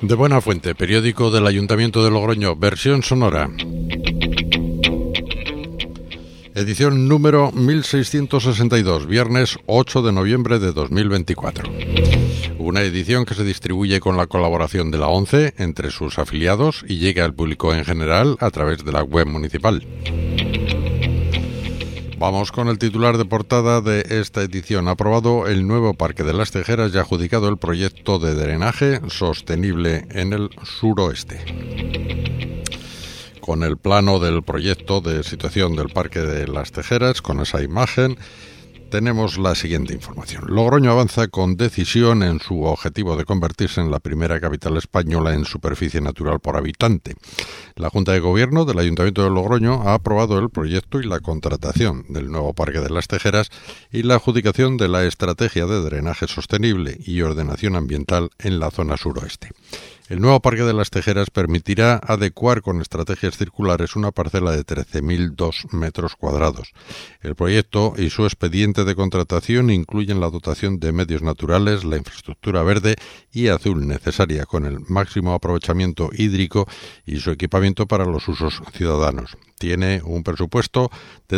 De Buena Fuente, periódico del Ayuntamiento de Logroño, versión sonora. Edición número 1662, viernes 8 de noviembre de 2024. Una edición que se distribuye con la colaboración de la ONCE entre sus afiliados y llega al público en general a través de la web municipal. Vamos con el titular de portada de esta edición. Aprobado el nuevo Parque de las Tejeras y adjudicado el proyecto de drenaje sostenible en el suroeste. Con el plano del proyecto de situación del Parque de las Tejeras, con esa imagen, tenemos la siguiente información. Logroño avanza con decisión en su objetivo de convertirse en la primera capital española en superficie natural por habitante. La Junta de Gobierno del Ayuntamiento de Logroño ha aprobado el proyecto y la contratación del nuevo Parque de las Tejeras y la adjudicación de la estrategia de drenaje sostenible y ordenación ambiental en la zona suroeste. El nuevo Parque de las Tejeras permitirá adecuar con estrategias circulares una parcela de 13.002 metros cuadrados. El proyecto y su expediente de contratación incluyen la dotación de medios naturales, la infraestructura verde y azul necesaria con el máximo aprovechamiento hídrico y su equipamiento para los usos ciudadanos. Tiene un presupuesto de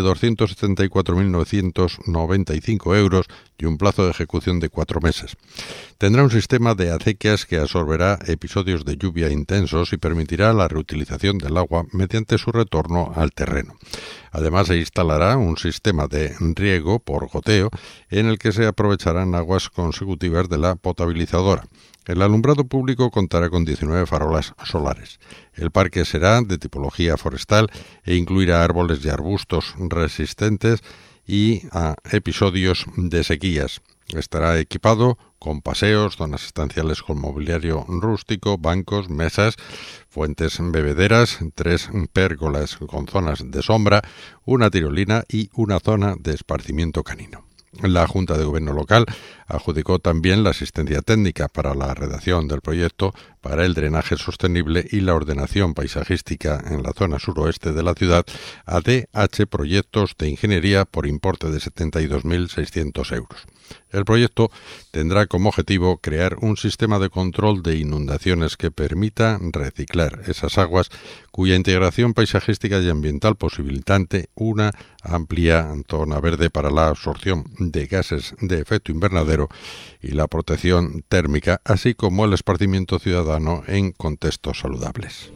274.995 euros y un plazo de ejecución de 4 meses. Tendrá un sistema de acequias que absorberá episodios de lluvia intensos y permitirá la reutilización del agua mediante su retorno al terreno. Además, se instalará un sistema de riego por goteo en el que se aprovecharán aguas consecutivas de la potabilizadora. El alumbrado público contará con 19 farolas solares. El parque será de tipología forestal e incluirá árboles y arbustos resistentes y a episodios de sequías. Estará equipado con paseos, zonas estanciales con mobiliario rústico, bancos, mesas, fuentes bebederas, 3 pérgolas con zonas de sombra, una tirolina y una zona de esparcimiento canino. La Junta de Gobierno local adjudicó también la asistencia técnica para la redacción del proyecto para el drenaje sostenible y la ordenación paisajística en la zona suroeste de la ciudad a DH Proyectos de Ingeniería por importe de 72.600 euros. El proyecto tendrá como objetivo crear un sistema de control de inundaciones que permita reciclar esas aguas, cuya integración paisajística y ambiental posibilitante una amplia zona verde para la absorción de gases de efecto invernadero y la protección térmica, así como el esparcimiento ciudadano en contextos saludables.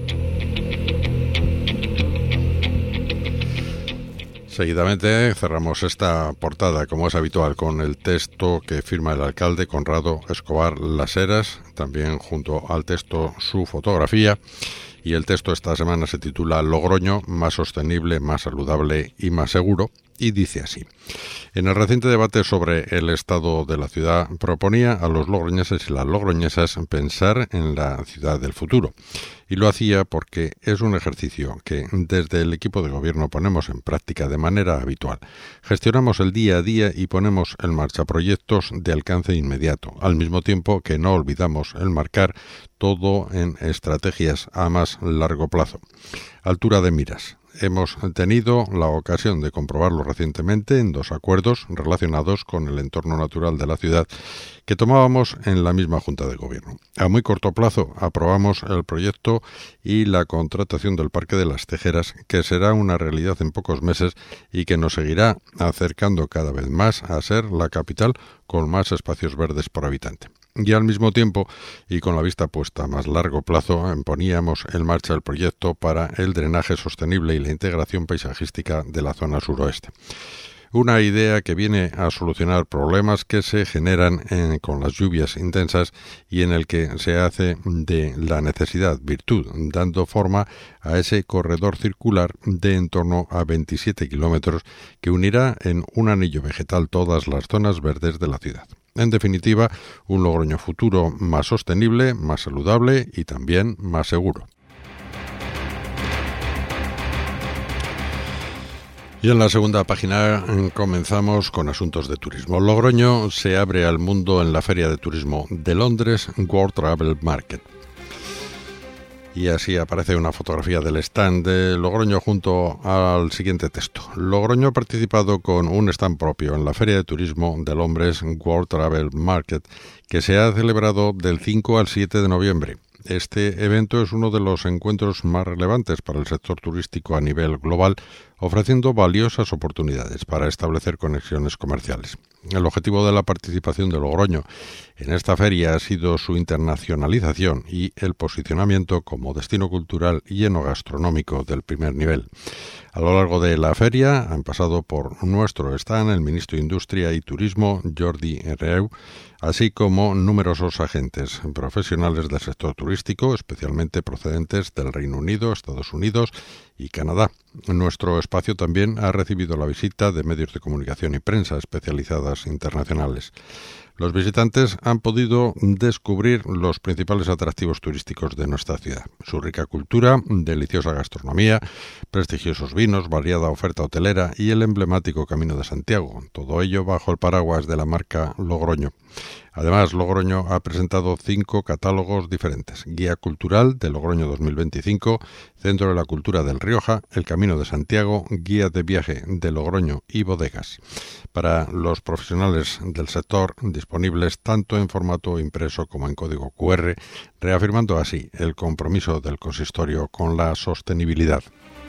Seguidamente cerramos esta portada, como es habitual, con el texto que firma el alcalde Conrado Escobar Las Heras, también junto al texto su fotografía, y el texto esta semana se titula Logroño, más sostenible, más saludable y más seguro, y dice así. En el reciente debate sobre el estado de la ciudad proponía a los logroñeses y las logroñesas pensar en la ciudad del futuro. Y lo hacía porque es un ejercicio que desde el equipo de gobierno ponemos en práctica de manera habitual. Gestionamos el día a día y ponemos en marcha proyectos de alcance inmediato, al mismo tiempo que no olvidamos el marcar todo en estrategias a más largo plazo. Altura de miras. Hemos tenido la ocasión de comprobarlo recientemente en 2 acuerdos relacionados con el entorno natural de la ciudad que tomábamos en la misma Junta de Gobierno. A muy corto plazo aprobamos el proyecto y la contratación del Parque de las Tejeras, que será una realidad en pocos meses y que nos seguirá acercando cada vez más a ser la capital con más espacios verdes por habitante. Y al mismo tiempo, y con la vista puesta a más largo plazo, poníamos en marcha el proyecto para el drenaje sostenible y la integración paisajística de la zona suroeste. Una idea que viene a solucionar problemas que se generan con las lluvias intensas y en el que se hace de la necesidad virtud, dando forma a ese corredor circular de en torno a 27 kilómetros que unirá en un anillo vegetal todas las zonas verdes de la ciudad. En definitiva, un Logroño futuro más sostenible, más saludable y también más seguro. Y en la segunda página comenzamos con asuntos de turismo. Logroño se abre al mundo en la Feria de Turismo de Londres, World Travel Market. Y así aparece una fotografía del stand de Logroño junto al siguiente texto. Logroño ha participado con un stand propio en la Feria de Turismo de Londres World Travel Market, que se ha celebrado del 5 al 7 de noviembre. Este evento es uno de los encuentros más relevantes para el sector turístico a nivel global, ofreciendo valiosas oportunidades para establecer conexiones comerciales. El objetivo de la participación de Logroño en esta feria ha sido su internacionalización y el posicionamiento como destino cultural y enogastronómico del primer nivel. A lo largo de la feria han pasado por nuestro stand el ministro de Industria y Turismo, Jordi Herreu, así como numerosos agentes profesionales del sector turístico, especialmente procedentes del Reino Unido, Estados Unidos y Canadá. Nuestro espacio también ha recibido la visita de medios de comunicación y prensa especializadas internacionales. Los visitantes han podido descubrir los principales atractivos turísticos de nuestra ciudad, su rica cultura, deliciosa gastronomía, prestigiosos vinos, variada oferta hotelera y el emblemático Camino de Santiago, todo ello bajo el paraguas de la marca Logroño. Además, Logroño ha presentado 5 catálogos diferentes: Guía Cultural de Logroño 2025, Centro de la Cultura del Rioja, El Camino de Santiago, Guía de Viaje de Logroño y Bodegas. Para los profesionales del sector, disponibles tanto en formato impreso como en código QR, reafirmando así el compromiso del consistorio con la sostenibilidad.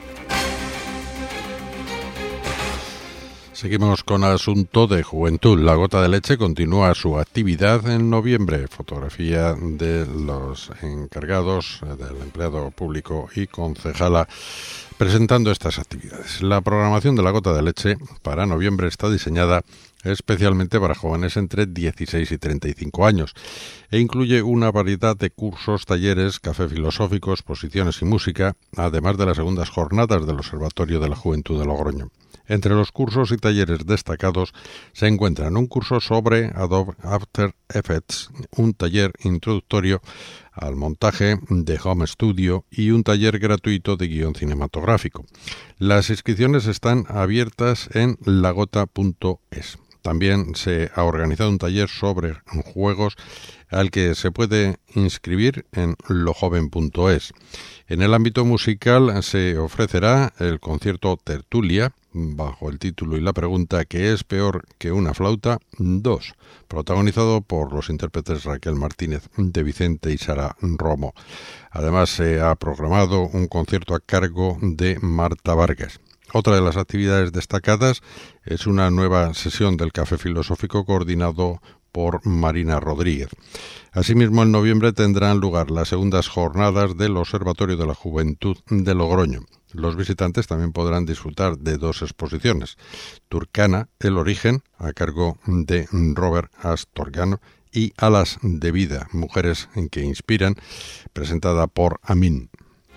Seguimos con asunto de juventud. La Gota de Leche continúa su actividad en noviembre. Fotografía de los encargados, del empleado público y concejala presentando estas actividades. La programación de la Gota de Leche para noviembre está diseñada especialmente para jóvenes entre 16 y 35 años e incluye una variedad de cursos, talleres, café filosófico, exposiciones y música, además de las segundas jornadas del Observatorio de la Juventud de Logroño. Entre los cursos y talleres destacados se encuentran un curso sobre Adobe After Effects, un taller introductorio al montaje de Home Studio y un taller gratuito de guión cinematográfico. Las inscripciones están abiertas en lagota.es. También se ha organizado un taller sobre juegos al que se puede inscribir en lojoven.es. En el ámbito musical se ofrecerá el concierto Tertulia, bajo el título y la pregunta ¿qué es peor que una flauta? 2, protagonizado por los intérpretes Raquel Martínez de Vicente y Sara Romo. Además se ha programado un concierto a cargo de Marta Vargas. Otra de las actividades destacadas es una nueva sesión del Café Filosófico coordinado por Marina Rodríguez. Asimismo, en noviembre tendrán lugar las segundas jornadas del Observatorio de la Juventud de Logroño. Los visitantes también podrán disfrutar de 2 exposiciones: Turcana, el origen, a cargo de Robert Astorgano, y Alas de Vida, mujeres que inspiran, presentada por Amin.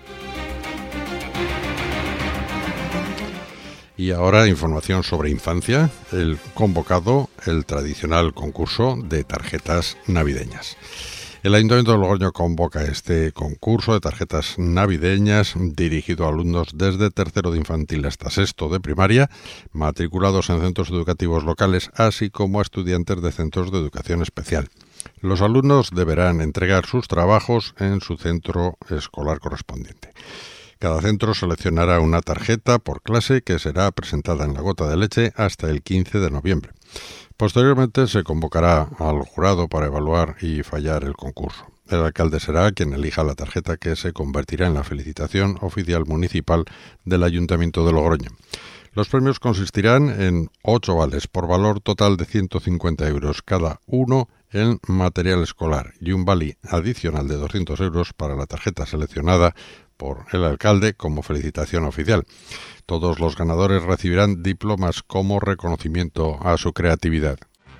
Y ahora información sobre infancia, el convocado, el tradicional concurso de tarjetas navideñas. El Ayuntamiento de Logroño convoca este concurso de tarjetas navideñas dirigido a alumnos desde tercero de infantil hasta sexto de primaria, matriculados en centros educativos locales, así como a estudiantes de centros de educación especial. Los alumnos deberán entregar sus trabajos en su centro escolar correspondiente. Cada centro seleccionará una tarjeta por clase que será presentada en la Gota de Leche hasta el 15 de noviembre. Posteriormente se convocará al jurado para evaluar y fallar el concurso. El alcalde será quien elija la tarjeta que se convertirá en la felicitación oficial municipal del Ayuntamiento de Logroño. Los premios consistirán en 8 vales por valor total de 150 euros cada uno en material escolar y un vale adicional de 200 euros para la tarjeta seleccionada por el alcalde como felicitación oficial. Todos los ganadores recibirán diplomas como reconocimiento a su creatividad.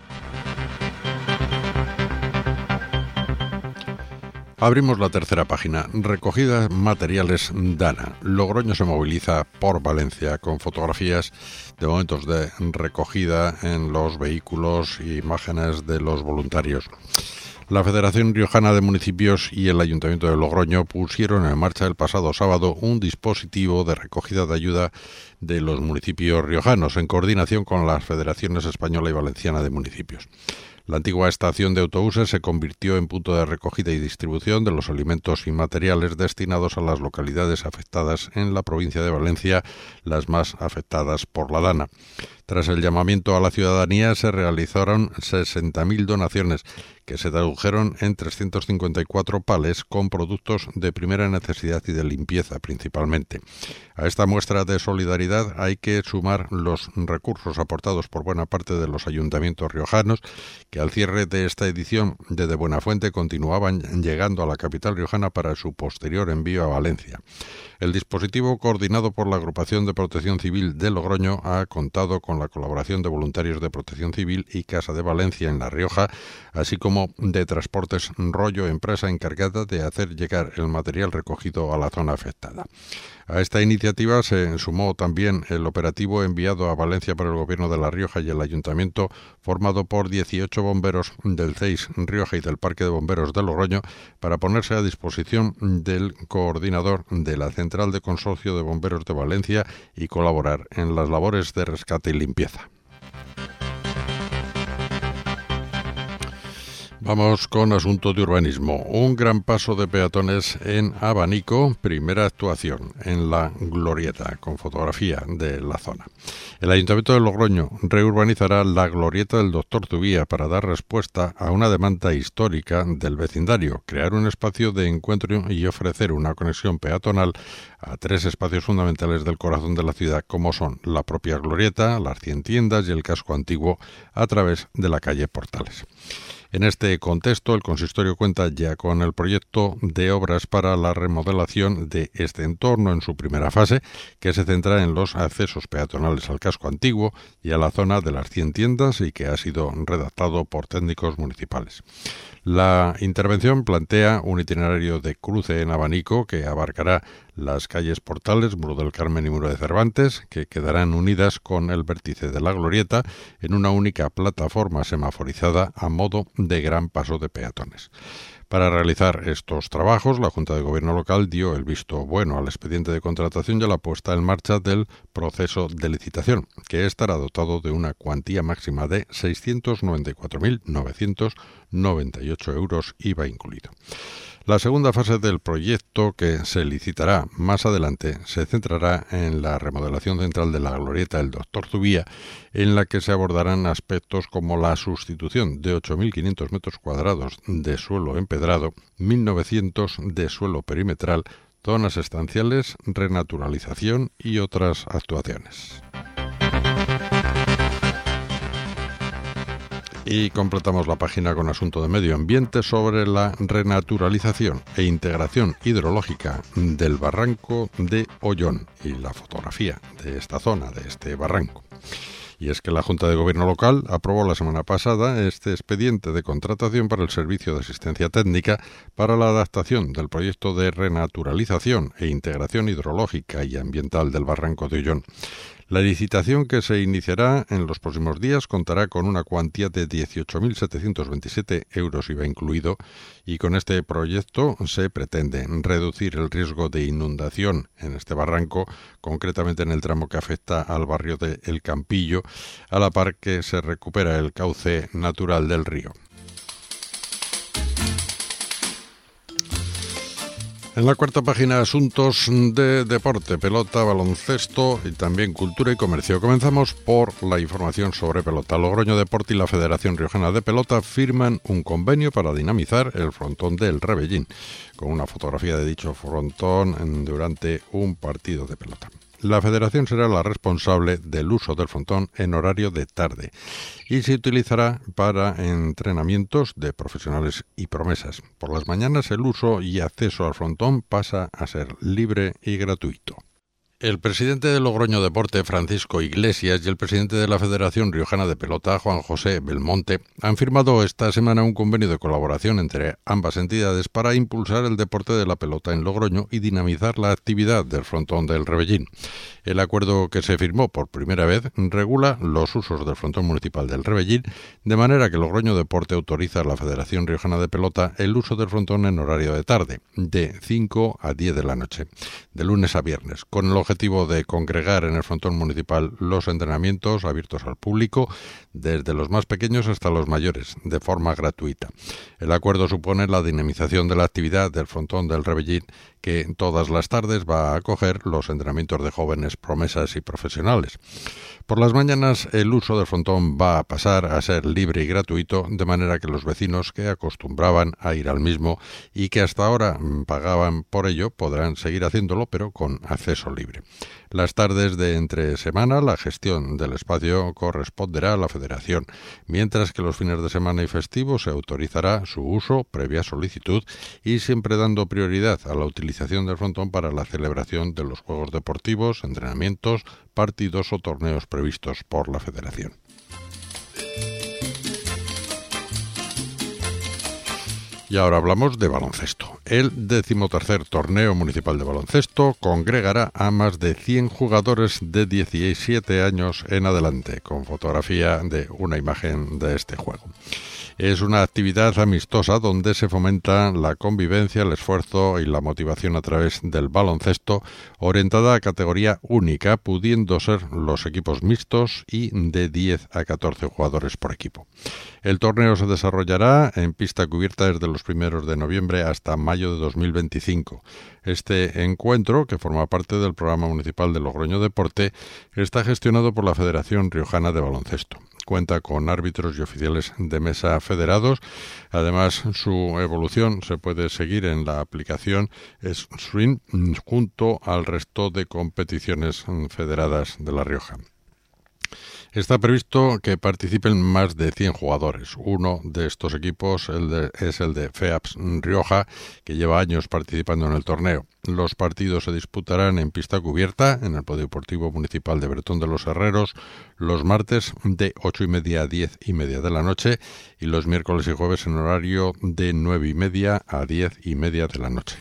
Abrimos la tercera página. Recogida materiales Dana. Logroño se moviliza por Valencia con fotografías de momentos de recogida en los vehículos e imágenes de los voluntarios. La Federación Riojana de Municipios y el Ayuntamiento de Logroño pusieron en marcha el pasado sábado un dispositivo de recogida de ayuda de los municipios riojanos en coordinación con las Federaciones Española y Valenciana de Municipios. La antigua estación de autobuses se convirtió en punto de recogida y distribución de los alimentos y materiales destinados a las localidades afectadas en la provincia de Valencia, las más afectadas por la Dana. Tras el llamamiento a la ciudadanía se realizaron 60.000 donaciones que se tradujeron en 354 palés con productos de primera necesidad y de limpieza principalmente. A esta muestra de solidaridad hay que sumar los recursos aportados por buena parte de los ayuntamientos riojanos, que al cierre de esta edición desde Buenafuente continuaban llegando a la capital riojana para su posterior envío a Valencia. El dispositivo, coordinado por la Agrupación de Protección Civil de Logroño, ha contado con la colaboración de voluntarios de Protección Civil y Casa de Valencia en La Rioja, así como de Transportes Rollo, empresa encargada de hacer llegar el material recogido a la zona afectada. A esta iniciativa se sumó también el operativo enviado a Valencia por el Gobierno de La Rioja y el Ayuntamiento, formado por 18 bomberos del CEIS Rioja y del Parque de Bomberos de Logroño, para ponerse a disposición del coordinador de la Central de Consorcio de Bomberos de Valencia y colaborar en las labores de rescate y limpieza. Vamos con asuntos de urbanismo. Un gran paso de peatones en Abanico, primera actuación en la Glorieta, con fotografía de la zona. El Ayuntamiento de Logroño reurbanizará la Glorieta del Doctor Zubía para dar respuesta a una demanda histórica del vecindario, crear un espacio de encuentro y ofrecer una conexión peatonal a tres espacios fundamentales del corazón de la ciudad, como son la propia Glorieta, las 100 tiendas y el casco antiguo a través de la calle Portales. En este contexto, el consistorio cuenta ya con el proyecto de obras para la remodelación de este entorno en su primera fase, que se centra en los accesos peatonales al casco antiguo y a la zona de las 100 tiendas y que ha sido redactado por técnicos municipales. La intervención plantea un itinerario de cruce en abanico que abarcará las calles Portales, Muro del Carmen y Muro de Cervantes, que quedarán unidas con el vértice de la Glorieta en una única plataforma semaforizada a modo de gran paso de peatones. Para realizar estos trabajos, la Junta de Gobierno local dio el visto bueno al expediente de contratación y a la puesta en marcha del proceso de licitación, que estará dotado de una cuantía máxima de 694.998 euros, IVA incluido. La segunda fase del proyecto, que se licitará más adelante, se centrará en la remodelación central de la Glorieta del Doctor Zubía, en la que se abordarán aspectos como la sustitución de 8.500 metros cuadrados de suelo empedrado, 1.900 de suelo perimetral, zonas estanciales, renaturalización y otras actuaciones. Y completamos la página con asunto de medio ambiente sobre la renaturalización e integración hidrológica del barranco de Ollón y la fotografía de esta zona, de este barranco. Y es que la Junta de Gobierno local aprobó la semana pasada este expediente de contratación para el Servicio de Asistencia Técnica para la adaptación del proyecto de renaturalización e integración hidrológica y ambiental del barranco de Ollón. La licitación, que se iniciará en los próximos días, contará con una cuantía de 18.727 euros, IVA incluido, y con este proyecto se pretende reducir el riesgo de inundación en este barranco, concretamente en el tramo que afecta al barrio de El Campillo, a la par que se recupera el cauce natural del río. En la cuarta página, asuntos de deporte, pelota, baloncesto y también cultura y comercio. Comenzamos por la información sobre pelota. Logroño Deporte y la Federación Riojana de Pelota firman un convenio para dinamizar el frontón del Rebellín, con una fotografía de dicho frontón durante un partido de pelota. La federación será la responsable del uso del frontón en horario de tarde y se utilizará para entrenamientos de profesionales y promesas. Por las mañanas el uso y acceso al frontón pasa a ser libre y gratuito. El presidente de Logroño Deporte, Francisco Iglesias, y el presidente de la Federación Riojana de Pelota, Juan José Belmonte, han firmado esta semana un convenio de colaboración entre ambas entidades para impulsar el deporte de la pelota en Logroño y dinamizar la actividad del frontón del Rebellín. El acuerdo, que se firmó por primera vez, regula los usos del frontón municipal del Rebellín, de manera que Logroño Deporte autoriza a la Federación Riojana de Pelota el uso del frontón en horario de tarde, de 5 a 10 de la noche, de lunes a viernes, con el objetivo de congregar en el frontón municipal los entrenamientos abiertos al público, desde los más pequeños hasta los mayores, de forma gratuita. El acuerdo supone la dinamización de la actividad del frontón del Rebellín, que todas las tardes va a acoger los entrenamientos de jóvenes promesas y profesionales. Por las mañanas el uso del frontón va a pasar a ser libre y gratuito, de manera que los vecinos que acostumbraban a ir al mismo y que hasta ahora pagaban por ello podrán seguir haciéndolo, pero con acceso libre. Las tardes de entre semana la gestión del espacio corresponderá a la Federación, mientras que los fines de semana y festivos se autorizará su uso previa solicitud y siempre dando prioridad a la utilización del frontón para la celebración de los juegos deportivos, entrenamientos, partidos o torneos previstos por la Federación. Y ahora hablamos de baloncesto. El 13º torneo municipal de baloncesto congregará a más de 100 jugadores de 17 años en adelante, con fotografía de una imagen de este juego. Es una actividad amistosa donde se fomenta la convivencia, el esfuerzo y la motivación a través del baloncesto, orientada a categoría única, pudiendo ser los equipos mixtos y de 10 a 14 jugadores por equipo. El torneo se desarrollará en pista cubierta desde los 1 de noviembre hasta mayo de 2025. Este encuentro, que forma parte del programa municipal de Logroño Deporte, está gestionado por la Federación Riojana de Baloncesto. Cuenta con árbitros y oficiales de mesa federados. Además, su evolución se puede seguir en la aplicación Swing junto al resto de competiciones federadas de La Rioja. Está previsto que participen más de 100 jugadores. Uno de estos equipos es el de FEAPS Rioja, que lleva años participando en el torneo. Los partidos se disputarán en pista cubierta en el Polideportivo Municipal de Bretón de los Herreros los martes de 8:30 a 10:30 de la noche y los miércoles y jueves en horario de 9:30 a 10:30 de la noche.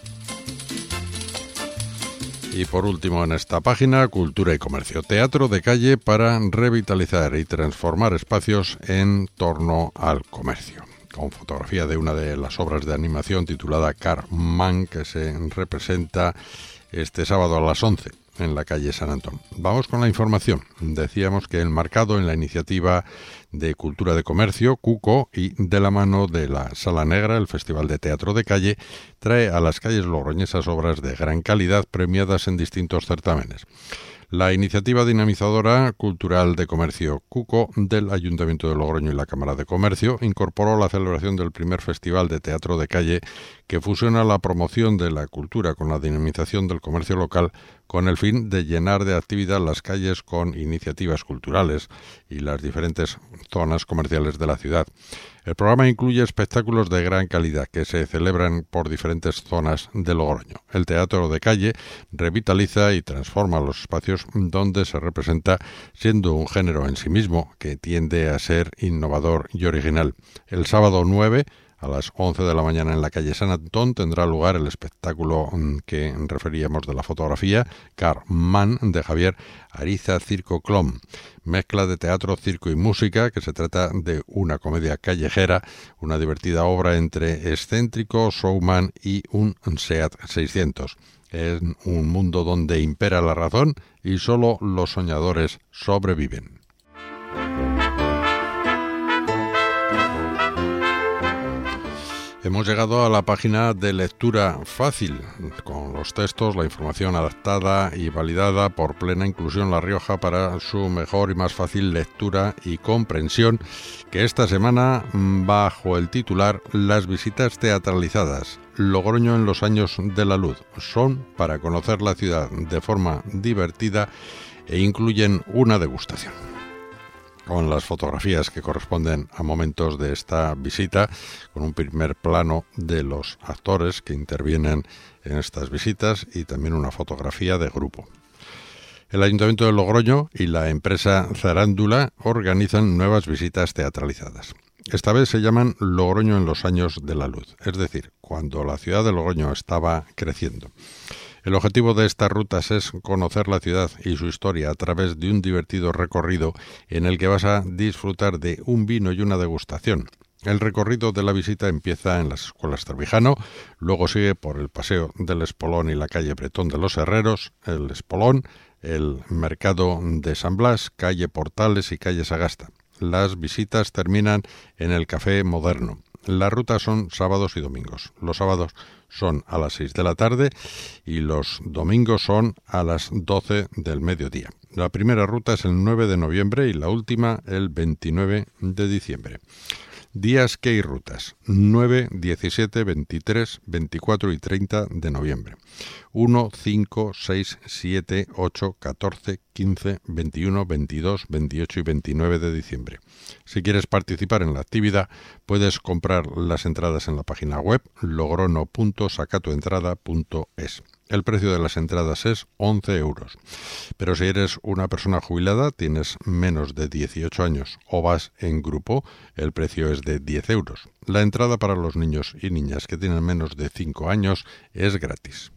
Y por último en esta página, Cultura y Comercio. Teatro de calle para revitalizar y transformar espacios en torno al comercio. Con fotografía de una de las obras de animación titulada Carman, que se representa este sábado a las 11 en la calle San Antón. Vamos con la información. Decíamos que enmarcado en la iniciativa de Cultura de Comercio, CUCO, y de la mano de la Sala Negra, el Festival de Teatro de Calle, trae a las calles logroñesas obras de gran calidad premiadas en distintos certámenes. La iniciativa dinamizadora cultural de comercio CUCO del Ayuntamiento de Logroño y la Cámara de Comercio incorporó la celebración del primer Festival de Teatro de Calle, que fusiona la promoción de la cultura con la dinamización del comercio local, con el fin de llenar de actividad las calles con iniciativas culturales y las diferentes zonas comerciales de la ciudad. El programa incluye espectáculos de gran calidad que se celebran por diferentes zonas de Logroño. El teatro de calle revitaliza y transforma los espacios donde se representa, siendo un género en sí mismo que tiende a ser innovador y original. El sábado 9 a las 11 de la mañana en la calle San Antón tendrá lugar el espectáculo que referíamos de la fotografía, Carman, de Javier Ariza Circo Clom. Mezcla de teatro, circo y música, que se trata de una comedia callejera, una divertida obra entre excéntrico, showman y un Seat 600. Es un mundo donde impera la razón y solo los soñadores sobreviven. Hemos llegado a la página de lectura fácil, con los textos, la información adaptada y validada por Plena Inclusión La Rioja para su mejor y más fácil lectura y comprensión, que esta semana, bajo el titular Las visitas teatralizadas, Logroño en los años de la luz, son para conocer la ciudad de forma divertida e incluyen una degustación. Con las fotografías que corresponden a momentos de esta visita, con un primer plano de los actores que intervienen en estas visitas y también una fotografía de grupo. El Ayuntamiento de Logroño y la empresa Zarándula organizan nuevas visitas teatralizadas. Esta vez se llaman Logroño en los años de la luz, es decir, cuando la ciudad de Logroño estaba creciendo. El objetivo de estas rutas es conocer la ciudad y su historia a través de un divertido recorrido en el que vas a disfrutar de un vino y una degustación. El recorrido de la visita empieza en las escuelas Trevijano, luego sigue por el Paseo del Espolón y la calle Bretón de los Herreros, el Espolón, el Mercado de San Blas, calle Portales y calle Sagasta. Las visitas terminan en el Café Moderno. Las rutas son sábados y domingos. Los sábados son a las 6 de la tarde y los domingos son a las 12 del mediodía. La primera ruta es el 9 de noviembre y la última el 29 de diciembre. Días que hay rutas: 9, 17, 23, 24 y 30 de noviembre. 1, 5, 6, 7, 8, 14, 15, 21, 22, 28 y 29 de diciembre. Si quieres participar en la actividad, puedes comprar las entradas en la página web logrono.sacatuentrada.es. El precio de las entradas es 11 euros. Pero si eres una persona jubilada, tienes menos de 18 años o vas en grupo, el precio es de 10 euros. La entrada para los niños y niñas que tienen menos de 5 años es gratis.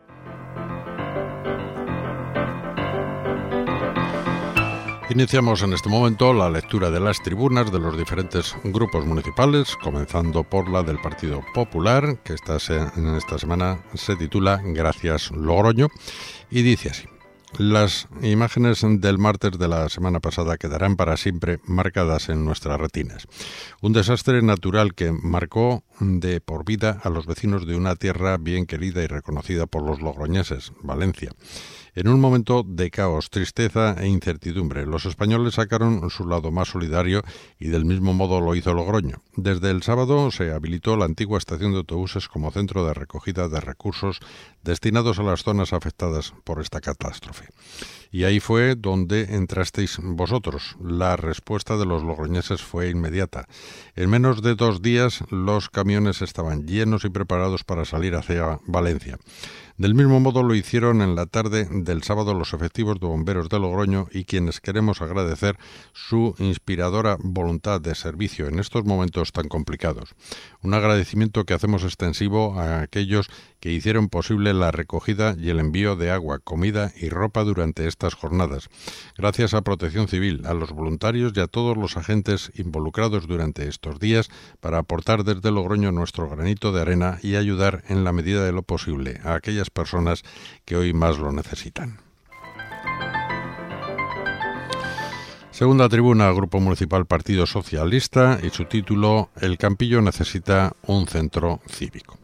Iniciamos en este momento la lectura de las tribunas de los diferentes grupos municipales, comenzando por la del Partido Popular, que en esta semana se titula Gracias Logroño, y dice así: las imágenes del martes de la semana pasada quedarán para siempre marcadas en nuestras retinas. Un desastre natural que marcó de por vida a los vecinos de una tierra bien querida y reconocida por los logroñeses, Valencia. En un momento de caos, tristeza e incertidumbre, los españoles sacaron su lado más solidario y del mismo modo lo hizo Logroño. Desde el sábado se habilitó la antigua estación de autobuses como centro de recogida de recursos destinados a las zonas afectadas por esta catástrofe. Y ahí fue donde entrasteis vosotros. La respuesta de los logroñeses fue inmediata. En menos de 2 días los camiones estaban llenos y preparados para salir hacia Valencia. Del mismo modo lo hicieron en la tarde del sábado los efectivos de bomberos de Logroño, y quienes queremos agradecer su inspiradora voluntad de servicio en estos momentos tan complicados. Un agradecimiento que hacemos extensivo a aquellos que hicieron posible la recogida y el envío de agua, comida y ropa durante estas jornadas. Gracias a Protección Civil, a los voluntarios y a todos los agentes involucrados durante estos días para aportar desde Logroño nuestro granito de arena y ayudar en la medida de lo posible a aquellas personas que hoy más lo necesitan. Segunda tribuna, Grupo Municipal Partido Socialista, y su título: El Campillo necesita un centro cívico.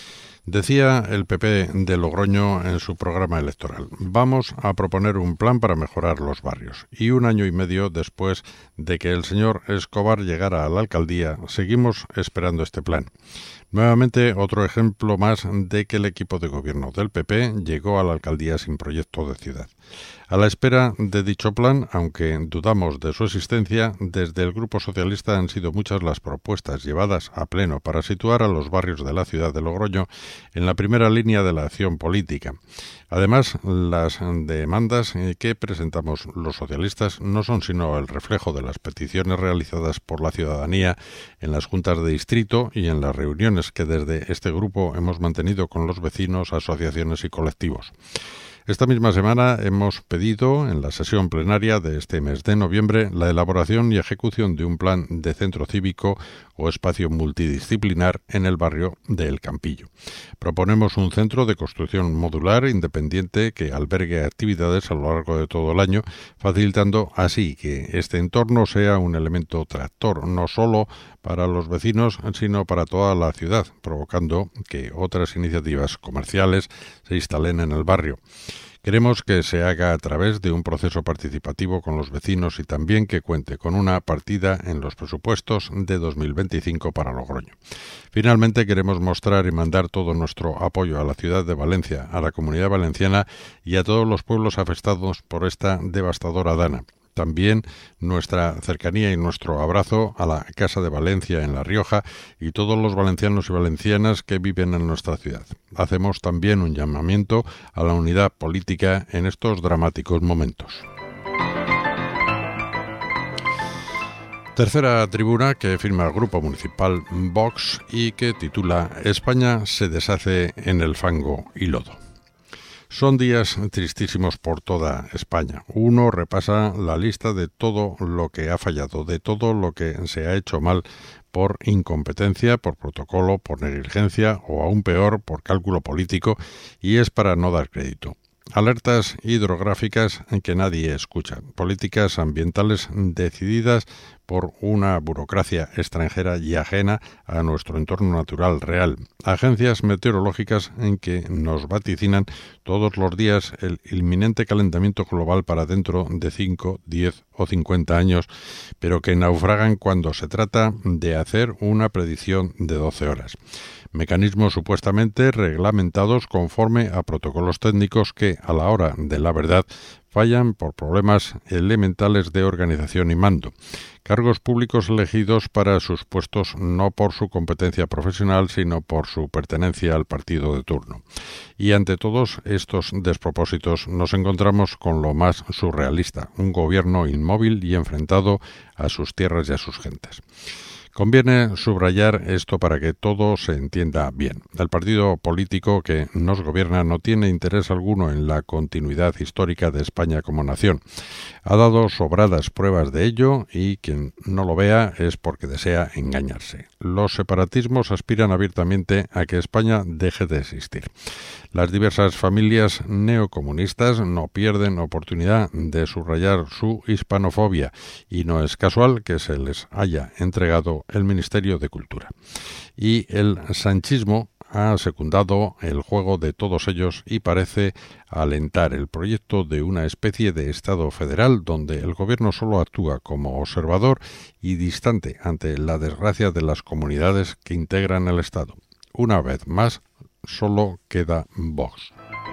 Decía el PP de Logroño en su programa electoral: vamos a proponer un plan para mejorar los barrios. Y 1 año y medio después de que el señor Escobar llegara a la alcaldía, seguimos esperando este plan. Nuevamente, otro ejemplo más de que el equipo de gobierno del PP llegó a la alcaldía sin proyecto de ciudad. A la espera de dicho plan, aunque dudamos de su existencia, desde el Grupo Socialista han sido muchas las propuestas llevadas a pleno para situar a los barrios de la ciudad de Logroño en la primera línea de la acción política. Además, las demandas que presentamos los socialistas no son sino el reflejo de las peticiones realizadas por la ciudadanía en las juntas de distrito y en las reuniones que desde este grupo hemos mantenido con los vecinos, asociaciones y colectivos. Esta misma semana hemos pedido, en la sesión plenaria de este mes de noviembre, la elaboración y ejecución de un plan de centro cívico o espacio multidisciplinar en el barrio de El Campillo. Proponemos un centro de construcción modular independiente que albergue actividades a lo largo de todo el año, facilitando así que este entorno sea un elemento tractor, no solo para los vecinos, sino para toda la ciudad, provocando que otras iniciativas comerciales se instalen en el barrio. Queremos que se haga a través de un proceso participativo con los vecinos y también que cuente con una partida en los presupuestos de 2025 para Logroño. Finalmente, queremos mostrar y mandar todo nuestro apoyo a la ciudad de Valencia, a la Comunidad Valenciana y a todos los pueblos afectados por esta devastadora dana. También nuestra cercanía y nuestro abrazo a la Casa de Valencia en La Rioja y todos los valencianos y valencianas que viven en nuestra ciudad. Hacemos también un llamamiento a la unidad política en estos dramáticos momentos. Tercera tribuna que firma el Grupo Municipal Vox y que titula España se deshace en el fango y lodo. Son días tristísimos por toda España. Uno repasa la lista de todo lo que ha fallado, de todo lo que se ha hecho mal por incompetencia, por protocolo, por negligencia o aún peor, por cálculo político, y es para no dar crédito. Alertas hidrográficas que nadie escucha, políticas ambientales decididas por una burocracia extranjera y ajena a nuestro entorno natural real, agencias meteorológicas en que nos vaticinan todos los días el inminente calentamiento global para dentro de 5, 10 o 50 años, pero que naufragan cuando se trata de hacer una predicción de 12 horas. Mecanismos supuestamente reglamentados conforme a protocolos técnicos que, a la hora de la verdad, fallan por problemas elementales de organización y mando. Cargos públicos elegidos para sus puestos no por su competencia profesional, sino por su pertenencia al partido de turno. Y ante todos estos despropósitos nos encontramos con lo más surrealista, un gobierno inmóvil y enfrentado a sus tierras y a sus gentes. Conviene subrayar esto para que todo se entienda bien. El partido político que nos gobierna no tiene interés alguno en la continuidad histórica de España como nación. Ha dado sobradas pruebas de ello y quien no lo vea es porque desea engañarse. Los separatismos aspiran abiertamente a que España deje de existir. Las diversas familias neocomunistas no pierden oportunidad de subrayar su hispanofobia y no es casual que se les haya entregado el Ministerio de Cultura. Y el sanchismo ha secundado el juego de todos ellos y parece alentar el proyecto de una especie de Estado federal donde el gobierno solo actúa como observador y distante ante la desgracia de las comunidades que integran el Estado. Una vez más, solo queda Vox.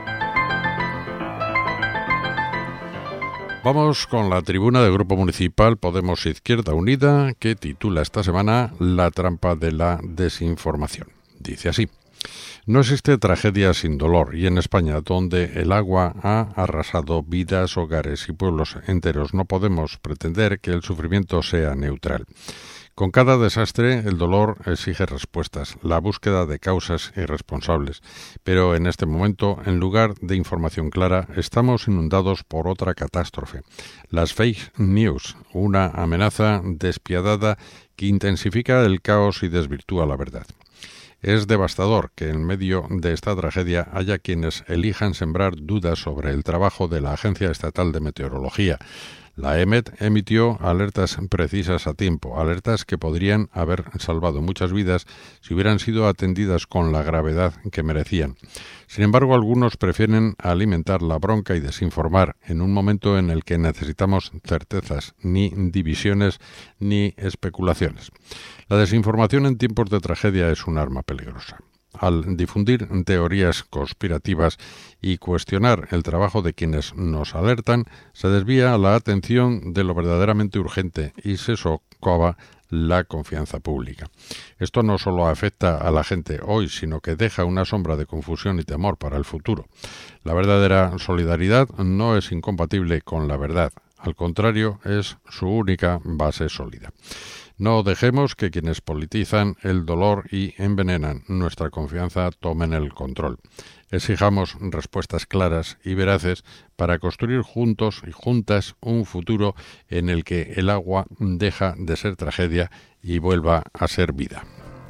Vamos con la tribuna del Grupo Municipal Podemos Izquierda Unida, que titula esta semana La trampa de la desinformación. Dice así: no existe tragedia sin dolor, y en España, donde el agua ha arrasado vidas, hogares y pueblos enteros, no podemos pretender que el sufrimiento sea neutral. Con cada desastre, el dolor exige respuestas, la búsqueda de causas y responsables. Pero en este momento, en lugar de información clara, estamos inundados por otra catástrofe. Las fake news, una amenaza despiadada que intensifica el caos y desvirtúa la verdad. Es devastador que en medio de esta tragedia haya quienes elijan sembrar dudas sobre el trabajo de la Agencia Estatal de Meteorología. La EMET emitió alertas precisas a tiempo, alertas que podrían haber salvado muchas vidas si hubieran sido atendidas con la gravedad que merecían. Sin embargo, algunos prefieren alimentar la bronca y desinformar en un momento en el que necesitamos certezas, ni divisiones ni especulaciones. La desinformación en tiempos de tragedia es un arma peligrosa. Al difundir teorías conspirativas y cuestionar el trabajo de quienes nos alertan, se desvía la atención de lo verdaderamente urgente y se socava la confianza pública. Esto no solo afecta a la gente hoy, sino que deja una sombra de confusión y temor para el futuro. La verdadera solidaridad no es incompatible con la verdad, al contrario, es su única base sólida. No dejemos que quienes politizan el dolor y envenenan nuestra confianza tomen el control. Exijamos respuestas claras y veraces para construir juntos y juntas un futuro en el que el agua deja de ser tragedia y vuelva a ser vida.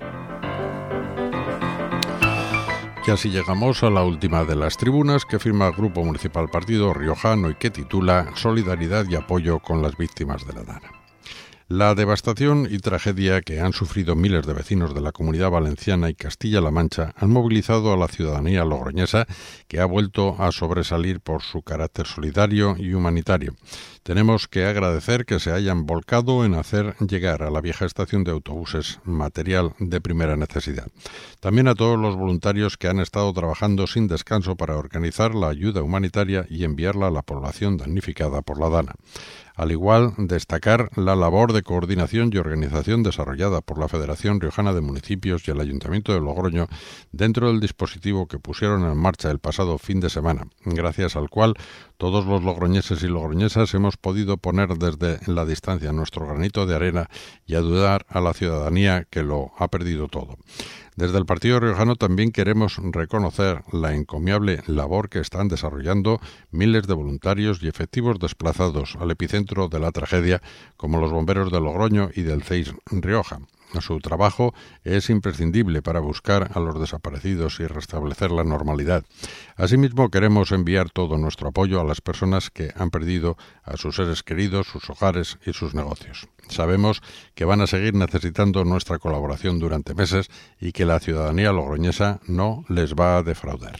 Y así llegamos a la última de las tribunas que firma el Grupo Municipal Partido Riojano y que titula Solidaridad y apoyo con las víctimas de la Dana. La devastación y tragedia que han sufrido miles de vecinos de la Comunidad Valenciana y Castilla-La Mancha han movilizado a la ciudadanía logroñesa, que ha vuelto a sobresalir por su carácter solidario y humanitario. Tenemos que agradecer que se hayan volcado en hacer llegar a la vieja estación de autobuses material de primera necesidad. También a todos los voluntarios que han estado trabajando sin descanso para organizar la ayuda humanitaria y enviarla a la población damnificada por la Dana. Al igual, destacar la labor de coordinación y organización desarrollada por la Federación Riojana de Municipios y el Ayuntamiento de Logroño dentro del dispositivo que pusieron en marcha el pasado fin de semana, gracias al cual todos los logroñeses y logroñesas hemos podido poner desde la distancia nuestro granito de arena y ayudar a la ciudadanía que lo ha perdido todo. Desde el Partido Riojano también queremos reconocer la encomiable labor que están desarrollando miles de voluntarios y efectivos desplazados al epicentro de la tragedia, como los bomberos de Logroño y del CEIS Rioja. Su trabajo es imprescindible para buscar a los desaparecidos y restablecer la normalidad. Asimismo, queremos enviar todo nuestro apoyo a las personas que han perdido a sus seres queridos, sus hogares y sus negocios. Sabemos que van a seguir necesitando nuestra colaboración durante meses y que la ciudadanía logroñesa no les va a defraudar.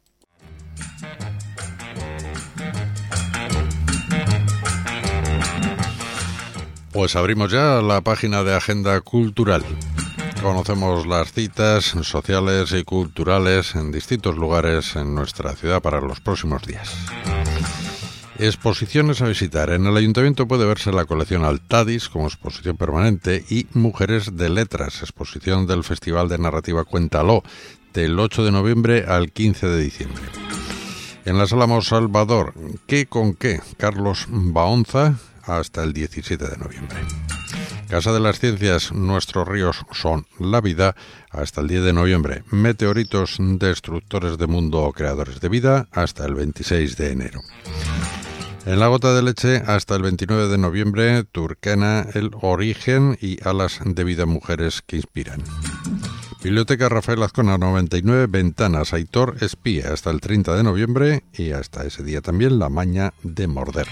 Pues abrimos ya la página de Agenda Cultural. Conocemos las citas sociales y culturales en distintos lugares en nuestra ciudad para los próximos días. Exposiciones a visitar. En el Ayuntamiento puede verse la colección Altadis como exposición permanente y Mujeres de Letras, exposición del Festival de Narrativa Cuéntalo, del 8 de noviembre al 15 de diciembre. En la Sala Mos Salvador, ¿Qué con qué? Carlos Baonza, hasta el 17 de noviembre. Casa de las Ciencias, Nuestros ríos son la vida, hasta el 10 de noviembre. Meteoritos destructores de mundo o creadores de vida, hasta el 26 de enero. En La Gota de Leche, hasta el 29 de noviembre, Turquena, El origen y Alas de vida, mujeres que inspiran. Biblioteca Rafael Azcona 99, Ventanas Aitor Espía, hasta el 30 de noviembre y hasta ese día también La maña de morder.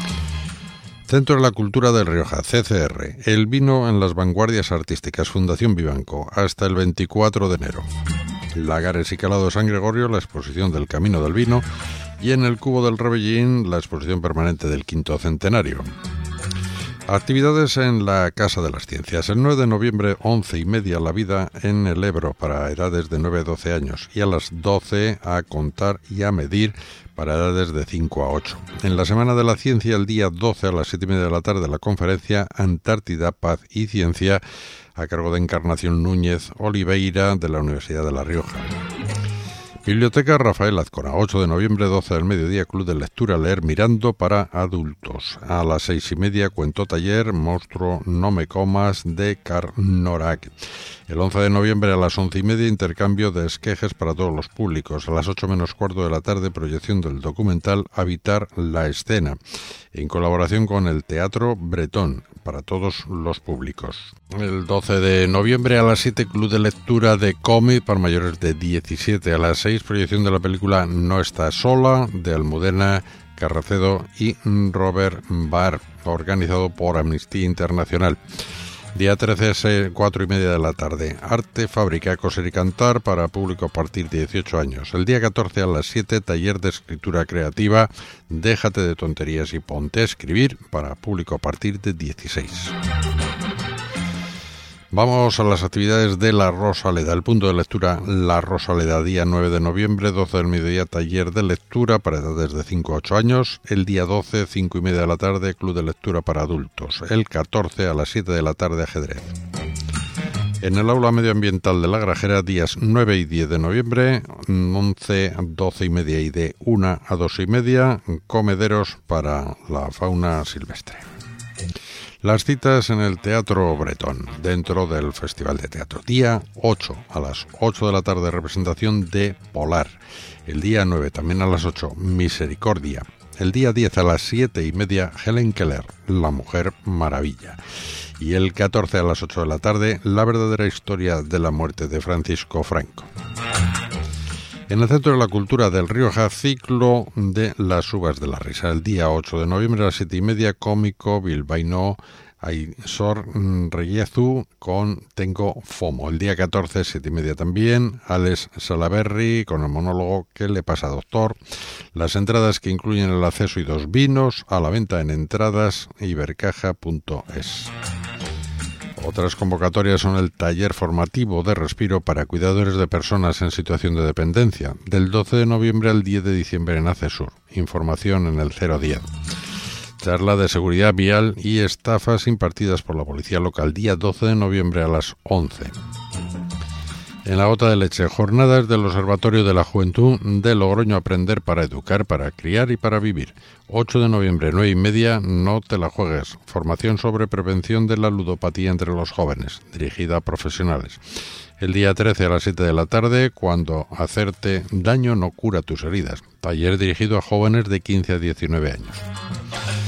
Centro de la Cultura del Rioja, CCR, El vino en las vanguardias artísticas, Fundación Vivanco, hasta el 24 de enero. Lagares y Calado de San Gregorio, la exposición del Camino del Vino, y en el Cubo del Rebellín, la exposición permanente del quinto centenario. Actividades en la Casa de las Ciencias. El 9 de noviembre, 11:30, La vida en el Ebro, para edades de 9 a 12 años, y a las 12 a contar y a medir para edades de 5 a 8. En la Semana de la Ciencia, el día 12 a las 7:30 de la tarde, la conferencia Antártida, Paz y Ciencia, a cargo de Encarnación Núñez Oliveira, de la Universidad de La Rioja. Biblioteca Rafael Azcona, 8 de noviembre, 12 del mediodía, Club de Lectura Leer Mirando para adultos. A las 6:30, cuento taller Monstruo no me comas, de Carnorak. El 11 de noviembre a las 11:30, intercambio de esquejes para todos los públicos. A las 8 menos cuarto de la tarde, proyección del documental Habitar la escena, en colaboración con el Teatro Bretón, para todos los públicos. El 12 de noviembre a las 7, Club de Lectura de cómic para mayores de 17. A las 6, proyección de la película No está sola, de Almudena Carracedo y Robert Barr, organizado por Amnistía Internacional. Día 13, 4:30 de la tarde, Arte, Fábrica, Coser y Cantar para público a partir de 18 años. El día 14 a las 7, taller de escritura creativa, Déjate de tonterías y ponte a escribir para público a partir de 16. Vamos a las actividades de La Rosaleda. El punto de lectura La Rosaleda, día 9 de noviembre, 12 del mediodía, taller de lectura para edades de 5 a 8 años. El día 12, 5:30 de la tarde, club de lectura para adultos. El 14 a las 7 de la tarde, ajedrez. En el aula medioambiental de La Grajera, días 9 y 10 de noviembre, 11, 12:30 y de 1 a 2:30, comederos para la fauna silvestre. Las citas en el Teatro Bretón, dentro del Festival de Teatro. Día 8, a las 8 de la tarde, representación de Polar. El día 9, también a las 8, Misericordia. El día 10, a las 7:30, Helen Keller, La Mujer Maravilla. Y el 14, a las 8 de la tarde, La verdadera historia de la muerte de Francisco Franco. En el Centro de la Cultura del Rioja, ciclo de Las uvas de la risa. El día 8 de noviembre a las 7:30, cómico bilbaíno Aizor Reyezu con Tengo FOMO. El día 14, 7:30 también, Alex Salaberry con el monólogo ¿Qué le pasa, doctor? Las entradas, que incluyen el acceso y 2 vinos, a la venta en entradas ibercaja.es. Otras convocatorias son el taller formativo de respiro para cuidadores de personas en situación de dependencia, del 12 de noviembre al 10 de diciembre en ACESUR. Información en el 010. Charla de seguridad vial y estafas impartidas por la policía local, día 12 de noviembre a las 11. En La Gota de Leche, jornadas del Observatorio de la Juventud de Logroño, Aprender para Educar, para Criar y para Vivir. 8 de noviembre, 9:30, No te la juegues. Formación sobre prevención de la ludopatía entre los jóvenes, dirigida a profesionales. El día 13 a las 7 de la tarde, Cuando hacerte daño no cura tus heridas. Taller dirigido a jóvenes de 15 a 19 años.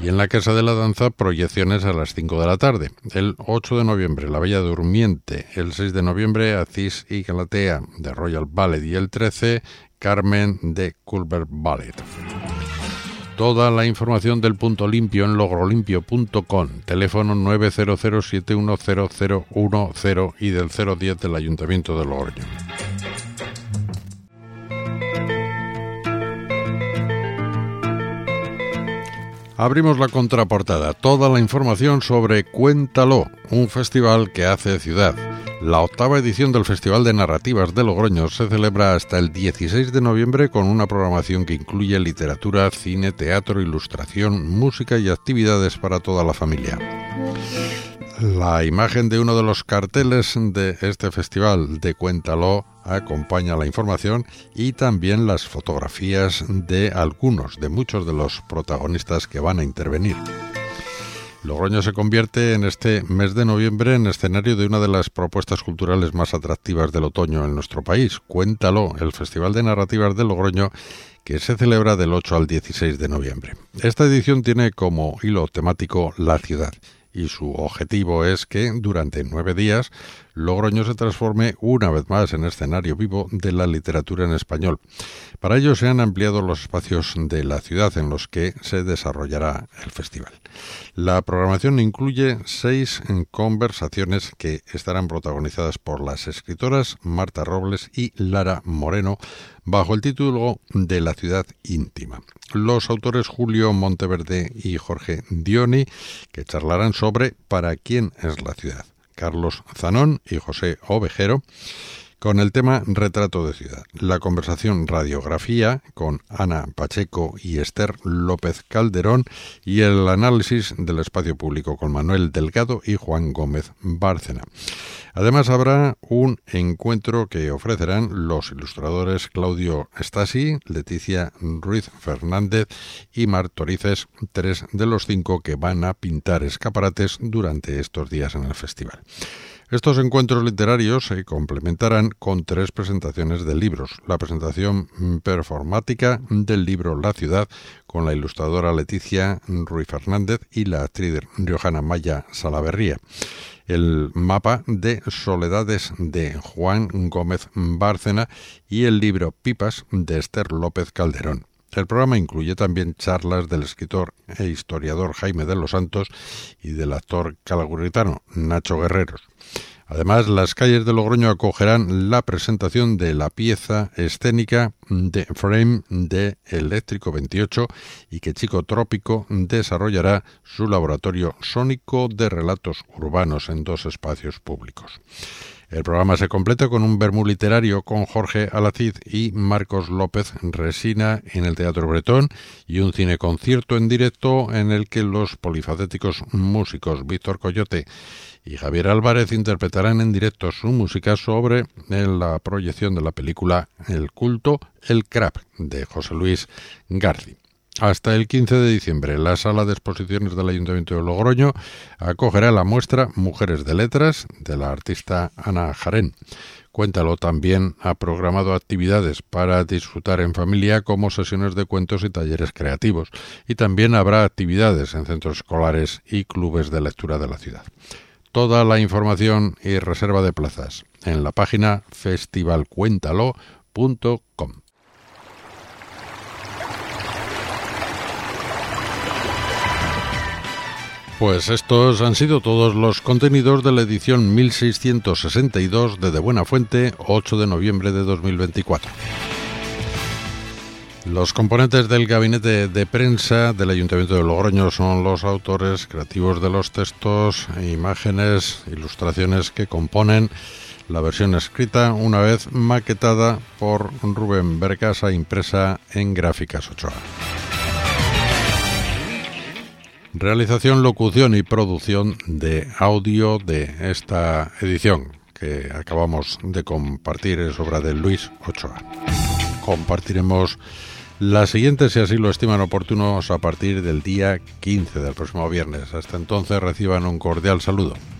Y en la Casa de la Danza, proyecciones a las 5 de la tarde. El 8 de noviembre, La Bella Durmiente. El 6 de noviembre, Acis y Galatea, de Royal Ballet. Y el 13, Carmen, de Culver Ballet. Toda la información del Punto Limpio en logrolimpio.com, teléfono 900-710010 y del 010 del Ayuntamiento de Logroño. Abrimos la contraportada, toda la información sobre Cuéntalo, un festival que hace ciudad. La 8ª edición del Festival de Narrativas de Logroño se celebra hasta el 16 de noviembre con una programación que incluye literatura, cine, teatro, ilustración, música y actividades para toda la familia. La imagen de uno de los carteles de este festival de Cuéntalo acompaña la información y también las fotografías de muchos de los protagonistas que van a intervenir. Logroño se convierte en este mes de noviembre en escenario de una de las propuestas culturales más atractivas del otoño en nuestro país. Cuéntalo, el Festival de Narrativas de Logroño, que se celebra del 8 al 16 de noviembre. Esta edición tiene como hilo temático la ciudad, y su objetivo es que durante 9 días Logroño se transforme una vez más en escenario vivo de la literatura en español. Para ello se han ampliado los espacios de la ciudad en los que se desarrollará el festival. La programación incluye 6 conversaciones que estarán protagonizadas por las escritoras Marta Robles y Lara Moreno bajo el título de La ciudad íntima. Los autores Julio Monteverde y Jorge Dioni, que charlarán sobre ¿Para quién es la ciudad? Carlos Zanón y José Ovejero, con el tema Retrato de ciudad. La conversación Radiografía con Ana Pacheco y Esther López Calderón y el análisis del espacio público con Manuel Delgado y Juan Gómez Bárcena. Además habrá un encuentro que ofrecerán los ilustradores Claudio Stasi, Leticia Ruiz Fernández y Mar Torices, 3 de los 5 que van a pintar escaparates durante estos días en el festival. Estos encuentros literarios se complementarán con 3 presentaciones de libros. La presentación performática del libro La ciudad, con la ilustradora Leticia Ruiz Fernández y la actriz riojana Maya Salaverría. El mapa de Soledades de Juan Gómez Bárcena y el libro Pipas de Esther López Calderón. El programa incluye también charlas del escritor e historiador Jaime de los Santos y del actor calagurritano Nacho Guerreros. Además, las calles de Logroño acogerán la presentación de la pieza escénica de Frame de Eléctrico 28 y que Chico Trópico desarrollará su laboratorio sónico de relatos urbanos en 2 espacios públicos. El programa se completa con un vermú literario con Jorge Alacid y Marcos López Resina en el Teatro Bretón y un cineconcierto en directo en el que los polifacéticos músicos Víctor Coyote y Javier Álvarez interpretarán en directo su música sobre la proyección de la película El culto, el crap, de José Luis Garci. Hasta el 15 de diciembre, la Sala de Exposiciones del Ayuntamiento de Logroño acogerá la muestra Mujeres de Letras de la artista Ana Jarén. Cuéntalo también ha programado actividades para disfrutar en familia como sesiones de cuentos y talleres creativos. Y también habrá actividades en centros escolares y clubes de lectura de la ciudad. Toda la información y reserva de plazas en la página festivalcuéntalo.com. Pues estos han sido todos los contenidos de la edición 1662 de Buena Fuente, 8 de noviembre de 2024. Los componentes del gabinete de prensa del Ayuntamiento de Logroño son los autores creativos de los textos, imágenes, ilustraciones que componen la versión escrita, una vez maquetada por Rubén Bercasa, impresa en Gráficas Ochoa. Realización, locución y producción de audio de esta edición que acabamos de compartir es obra de Luis Ochoa. Compartiremos las siguientes, si así lo estiman oportunos, a partir del día 15 del próximo viernes. Hasta entonces reciban un cordial saludo.